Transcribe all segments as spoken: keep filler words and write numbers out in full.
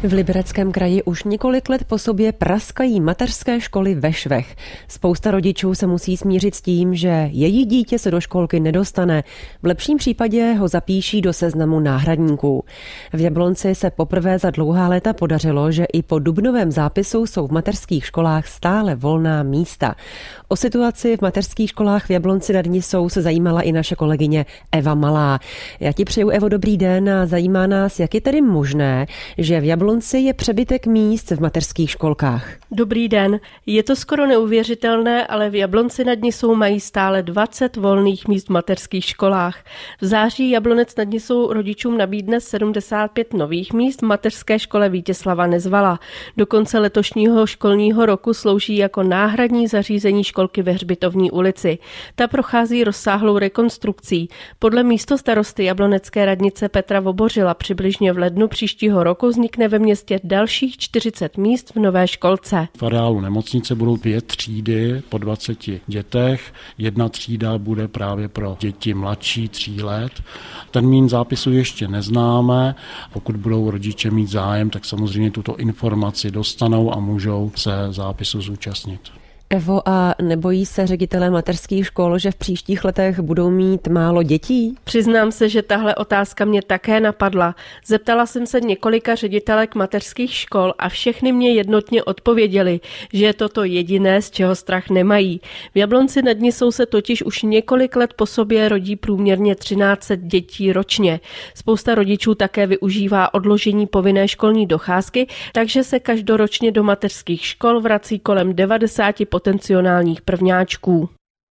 V Libereckém kraji už několik let po sobě praskají mateřské školy ve švech. Spousta rodičů se musí smířit s tím, že jejich dítě se do školky nedostane. V lepším případě ho zapíší do seznamu náhradníků. V Jablonci se poprvé za dlouhá léta podařilo, že i po dubnovém zápisu jsou v mateřských školách stále volná místa. O situaci v mateřských školách v Jablonci nad Nisou se zajímala i naše kolegyně Eva Malá. Já ti přeju, Evo, dobrý den a zajímá nás, jak je tedy možné, že v Jablonci je přebytek míst v mateřských školkách. Dobrý den. Je to skoro neuvěřitelné, ale v Jablonci nad Nisou mají stále dvacet volných míst v mateřských školách. V září Jablonec nad Nisou rodičům nabídne sedmdesát pět nových míst v mateřské škole Vítězslava Nezvala. Do konce letošního školního roku slouží jako náhradní zařízení školky ve Hřbitovní ulici. Ta prochází rozsáhlou rekonstrukcí. Podle místostarosty jablonecké radnice Petra Vobořila přibližně v lednu příštího roku vznikne ve městě dalších čtyřicet míst v nové školce. V areálu nemocnice budou dvě třídy po dvaceti dětech. Jedna třída bude právě pro děti mladší tří let. Termín zápisu ještě neznáme. Pokud budou rodiče mít zájem, tak samozřejmě tuto informaci dostanou a můžou se zápisu zúčastnit. Evo, a nebojí se ředitelé mateřských škol, že v příštích letech budou mít málo dětí? Přiznám se, že tahle otázka mě také napadla. Zeptala jsem se několika ředitelek mateřských škol a všechny mě jednotně odpověděli, že je toto jediné, z čeho strach nemají. V Jablonci nad Nisou se totiž už několik let po sobě rodí průměrně třináct set dětí ročně. Spousta rodičů také využívá odložení povinné školní docházky, takže se každoročně do mateřských škol vrací kolem devadesát potenciálních prvňáčků.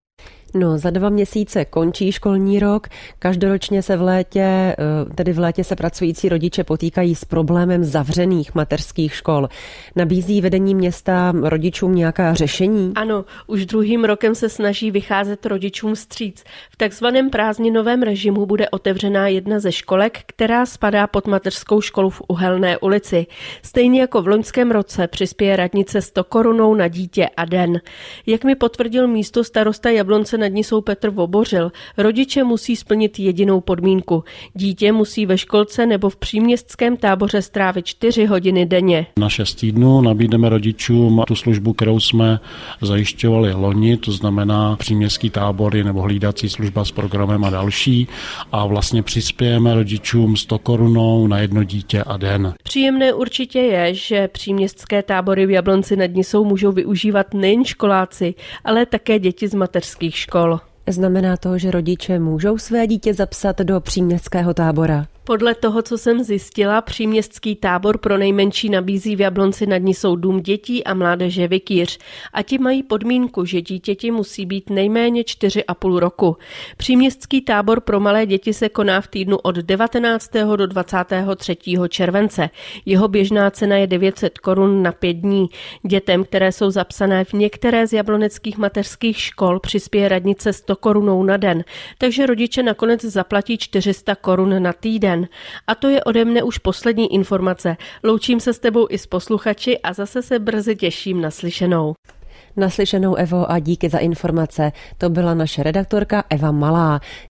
No, za dva měsíce končí školní rok. Každoročně se v létě, tedy v létě se pracující rodiče potýkají s problémem zavřených mateřských škol. Nabízí vedení města rodičům nějaká řešení? Ano, už druhým rokem se snaží vycházet rodičům vstříc. V takzvaném prázdninovém režimu bude otevřená jedna ze školek, která spadá pod mateřskou školu v Uhelné ulici. Stejně jako v loňském roce přispěje radnice sto korunou na dítě a den. Jak mi potvrdil místostarosta Jablonce nad Nisou Petr Vobořil, rodiče musí splnit jedinou podmínku. Dítě musí ve školce nebo v příměstském táboře strávit čtyři hodiny denně. Na šest týdnů nabídneme rodičům tu službu, kterou jsme zajišťovali loni, to znamená příměstský tábory nebo hlídací služba s programem a další, a vlastně přispějeme rodičům sto korunou na jedno dítě a den. Příjemné určitě je, že příměstské tábory v Jablonci nad Nisou můžou využívat nejen školáci, ale také děti z mateřských škol. Znamená to, že rodiče můžou své dítě zapsat do příměstského tábora? Podle toho, co jsem zjistila, příměstský tábor pro nejmenší nabízí v Jablonci nad Nisou dům dětí a mládeže Vikýř. A ti mají podmínku, že dítěti musí být nejméně čtyři a půl roku. Příměstský tábor pro malé děti se koná v týdnu od devatenáctého do dvacátého třetího července. Jeho běžná cena je devět set korun na pět dní. Dětem, které jsou zapsané v některé z jabloneckých mateřských škol, přispěje radnice sto korunou na den, takže rodiče nakonec zaplatí čtyři sta korun na týden. A to je ode mne už poslední informace. Loučím se s tebou i s posluchači a zase se brzy těším na slyšenou. Naslyšenou, Evo, a díky za informace. To byla naše redaktorka Eva Malá.